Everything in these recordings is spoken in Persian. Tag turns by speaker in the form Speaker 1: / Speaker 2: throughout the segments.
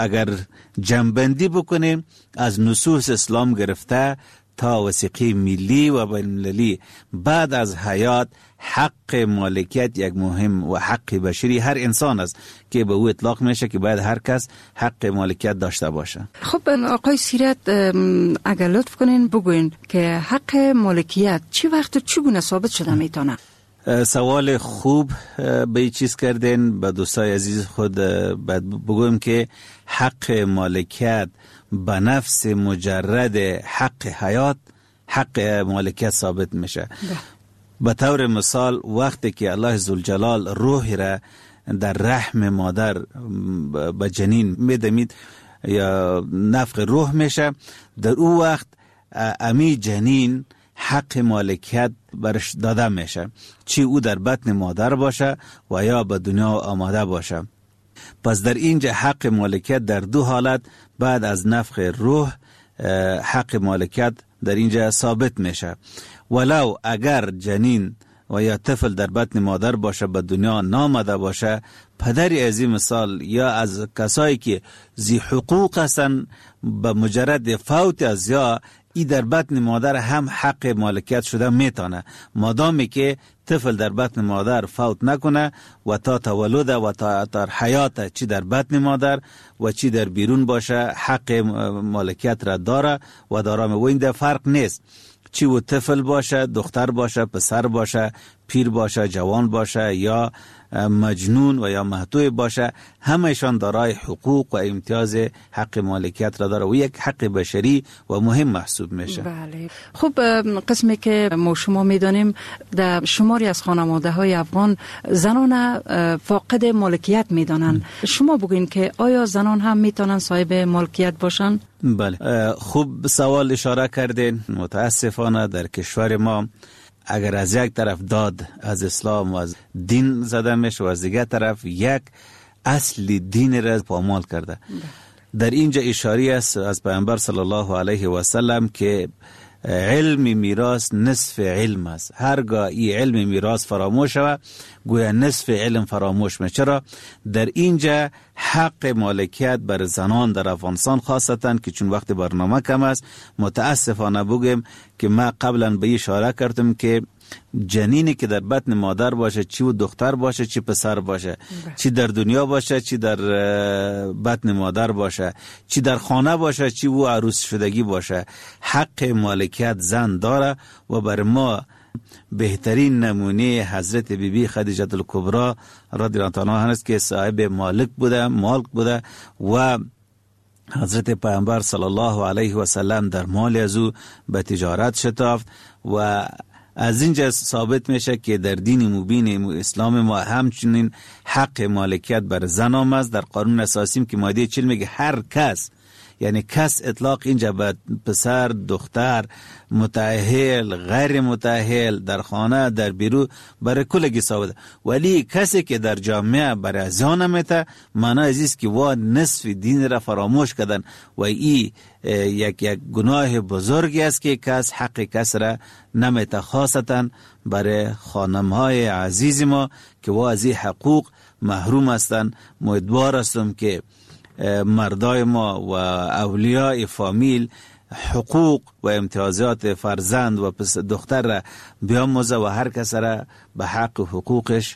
Speaker 1: اگر جنبندی بکنیم از نصوص اسلام گرفته تا وثیقه ملی و بین‌المللی، بعد از حیات حق مالکیت یک مهم و حق بشری هر انسان است که به او اطلاق میشه که باید هر کس حق مالکیت داشته باشه.
Speaker 2: خب آقای سیرت، اگر لطف کنین بگوین که حق مالکیت چی وقت و چگونه ثابت شده میتونه؟
Speaker 1: سوال خوب به این چیز کردین. به دوستای عزیز خود بگویم که حق مالکیت به نفس مجرد حق حیات، حق مالکیت ثابت میشه. به طور مثال وقتی که الله ذوالجلال روح را در رحم مادر به جنین میدمید یا نفخ روح میشه، در او وقت امی جنین حق مالکیت برش داده میشه، چی او در بطن مادر باشه و یا به دنیا آماده باشه. پس در اینجا حق مالکیت در دو حالت بعد از نفخ روح حق مالکیت در اینجا ثابت میشه. ولو اگر جنین و یا طفل در بطن مادر باشه به دنیا نامده باشه، پدری از این مثال یا از کسایی که ذی حقوق هستن به مجرد فوت از یا ای در بطن مادر هم حق مالکیت شده میتونه، مادامی که طفل در بطن مادر فوت نکنه و تا تولد و تا حیات چی در بطن مادر و چی در بیرون باشه حق مالکیت را داره و دارم. و این در فرق نیست چی و طفل باشه، دختر باشه، پسر باشه، پیر باشه، جوان باشه یا مجنون و یا محتوی باشه، همهشان دارای حقوق و امتیاز حق مالکیت را داره و یک حق بشری و مهم محسوب میشه.
Speaker 2: بله. خب قسمی که ما شما میدانیم در شماری از خانواده های افغان زنان فاقد مالکیت میدانند. شما بگوین که آیا زنان هم میتونن صاحب مالکیت باشن؟
Speaker 1: بله، خوب سوال اشاره کردین. متاسفانه در کشور ما اگر از یک طرف داد از اسلام و از دین زده میشه و از دیگر طرف یک اصل دین را پامال کرده. در اینجا اشاره است از پیامبر صلی الله علیه و سلم که علم میراث نصف علم است. هرگاه این علم میراث فراموش شود گویا نصف علم فراموش میشه. چرا؟ در اینجا حق مالکیت بر زنان در افغانستان خاصتا که چون وقت برنامه کم است متاسفانه بگم که ما قبلا به اشاره کردم که جنینی که در بطن مادر باشه، چی و دختر باشه چی پسر باشه، چی در دنیا باشه چی در بطن مادر باشه، چی در خانه باشه چی و عروس شدگی باشه، حق مالکیت زن داره. و بر ما بهترین نمونه حضرت بیبی خدیجه الکبری رضی الله عنها است که صاحب مالک بوده و حضرت پیامبر صلی الله علیه و سلم در مال از او به تجارت شتافت و از اینجا ثابت میشه که در دین مبین اسلام ما همچنین حق مالکیت بر زن آمد. در قانون اساسی که ماده 40 میگه هر کس، یعنی کس اطلاق اینجا به پسر، دختر، متأهل، غیر متأهل، در خانه، در بیرون، برای کلگی ثابت. ولی کسی که در جامعه برای ازیان میته معنی ازیست که وا نصف دین را فراموش کردن و ای یک گناه بزرگی است که کس حق کس را نمیته، خاصتا برای خانمهای عزیز ما که وا از این حقوق محروم هستن. امیدوار هستم که مردای ما و اولیاء فامیل حقوق و امتیازات فرزند و دختر را بیاموزه و هر کس را به حق و حقوقش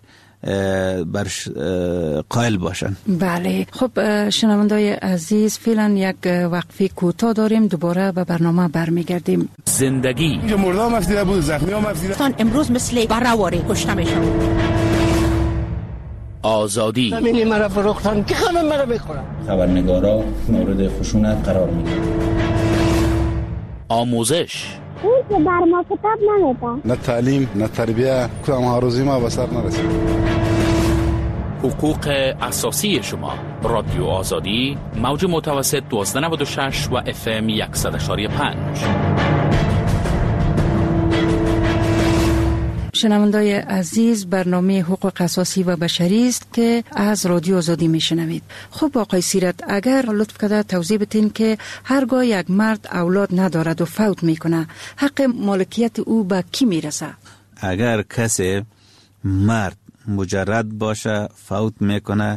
Speaker 1: برش قائل باشن.
Speaker 2: بله. خب شنوندای عزیز، فعلا یک وقفه کوتاه داریم، دوباره به برنامه برمیگردیم.
Speaker 3: زندگی
Speaker 4: اینجا مرده هم افزیده بود، زخمی هم افزیده.
Speaker 3: امروز مثل برآوری کشته میشن. آزادی
Speaker 5: زمینی مرا فروختن که همه مرا میخورن.
Speaker 6: خبرنگارا مورد خشونت قرار میگیرن.
Speaker 3: آموزش
Speaker 7: اون که بر ما کتاب نمیده.
Speaker 4: نه تعلیم نه تربیه، کدام هاروزی ما به سر نرسید.
Speaker 3: حقوق اساسی شما. رادیو آزادی، موج متوسط 1296 و FM 100.5.
Speaker 2: شنوندای عزیز، برنامه حقوق اساسی و بشری است که از رادیو آزادی میشنوید. خب آقای سیرت، اگر لطف کرده توضیح بدین که هرگاه یک مرد اولاد ندارد و فوت میکنه حق مالکیت او به کی میرسه؟
Speaker 1: اگر کسی مرد مجرد باشه فوت میکنه،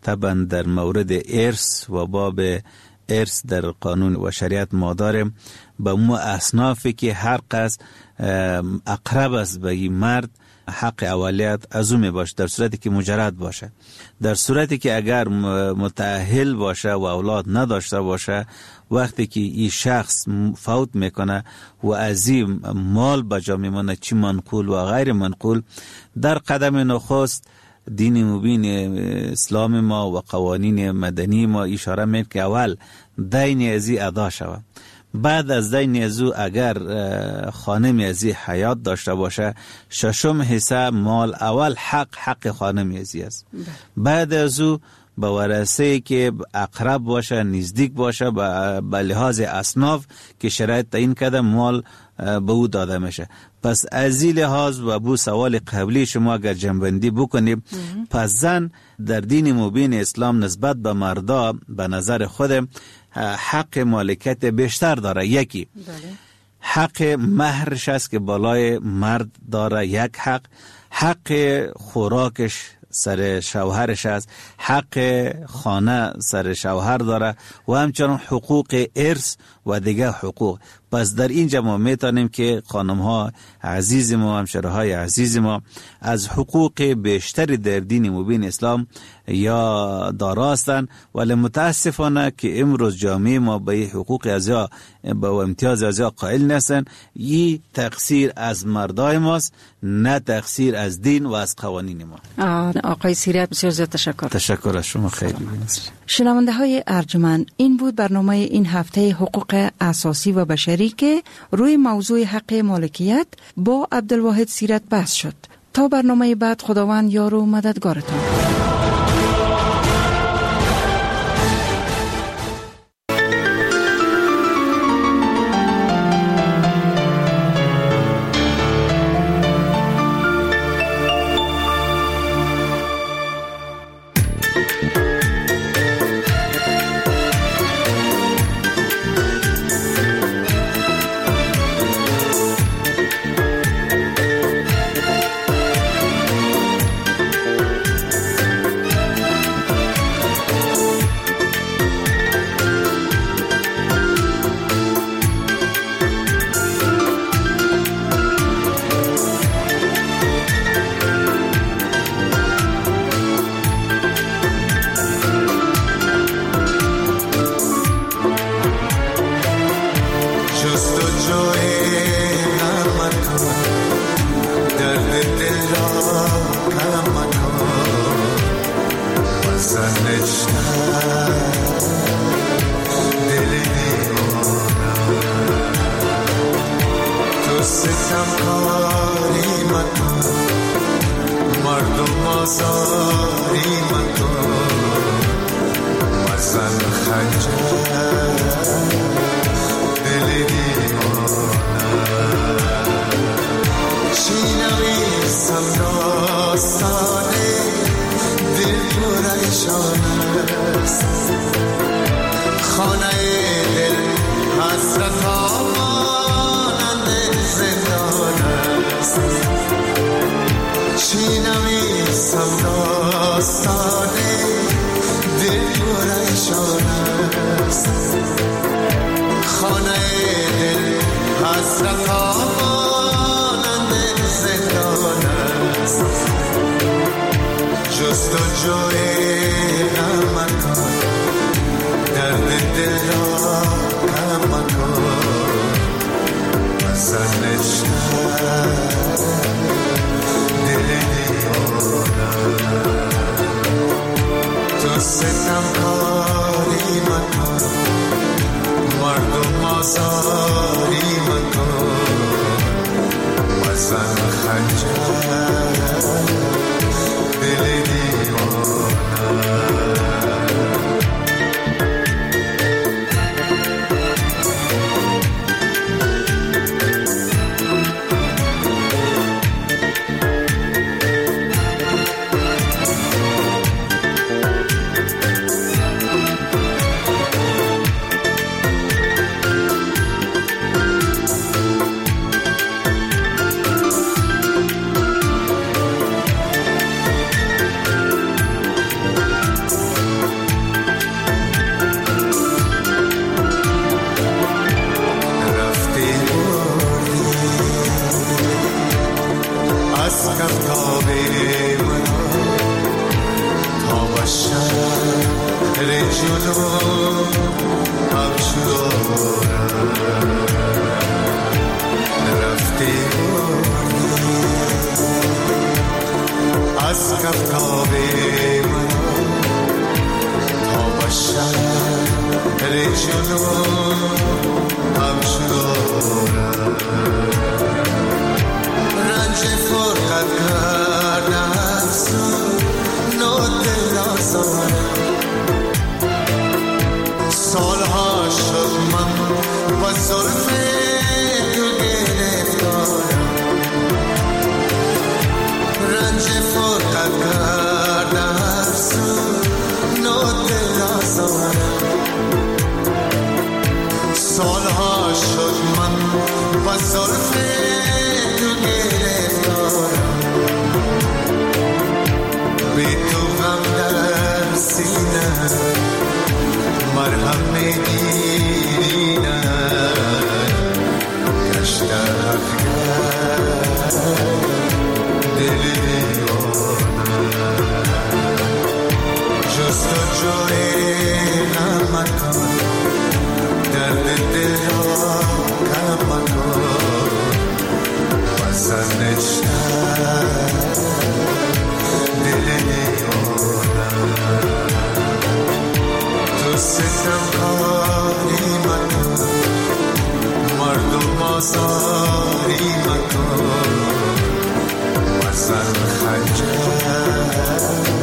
Speaker 1: طبعا در مورد ارث و باب ارث در قانون و شریعت ما داریم به مو اصنافی که هر قصد اقرب است به این مرد حق اولیت از او می باشه، در صورتی که مجرد باشه. در صورتی که اگر متأهل باشه و اولاد نداشته باشه، وقتی که این شخص فوت میکنه و از این مال بجا میمونه، چی منقول و غیر منقول، در قدم نخست دین مبین اسلام ما و قوانین مدنی ما اشاره میکنه که اول دین ازی ادا شود. بعد از دین ازو اگر خانم ازی حیات داشته باشه، ششم حصه مال اول حق خانم ازی است. بعد ازو به ورثه که اقرب باشه، نزدیک باشه، به لحاظ اصناف که شرایط تعیین کرده مال به او داده میشه. پس از این لحاظ و بو سوال قبلی شما اگر جنبندی بکنیم، پس زن در دین مبین اسلام نسبت به مردا به نظر خود حق مالکیت بیشتر داره. یکی حق مهرش است که بالای مرد داره، یک حق خوراکش سر شوهرش است، حق خانه سر شوهر داره و همچنان حقوق ارث و دیگه حقوق. پس در اینجا ما میتونیم که خانم ها عزیز ما، همشهرهای عزیز ما از حقوق بیشتری در دین مبین اسلام یا داراستن، ولی متاسفانه که امروز جامعه ما به حقوق ازیا به امتیاز ازیا قائل نیستن. این تقصیر از مردای ماست، نه تقصیر از دین و از قوانین ما.
Speaker 2: آقای سیرت بسیار زیاد
Speaker 1: تشکر از شما. خیلی بینست.
Speaker 2: شنونده های ارجمند، این بود برنامه این هفته حقوق اساسی و بشری که روی موضوع حق مالکیت با عبدالواحد سیرت بحث شد. تا برنامه بعد، خداوند یار و مددگارتان.
Speaker 8: جنون همچنان رفتی از کفتاب من تا به شهر جنون همچنان رنج فرقت کرده از نو دل آزارم سالها شد من با ظلم تو گرفتارم رنج فرقت کرده از نو دل آزارم سالها شد من با ظلم تو گرفتارم بی تو غم در سینه مرهم میگیری نه گشته افگر دل دیوانه جستجوی غم مکن درد دل را کم مکن وزن نشتر دل دیوانه تو ستم کاری مکن مردم آزاری مکن وزن خنجر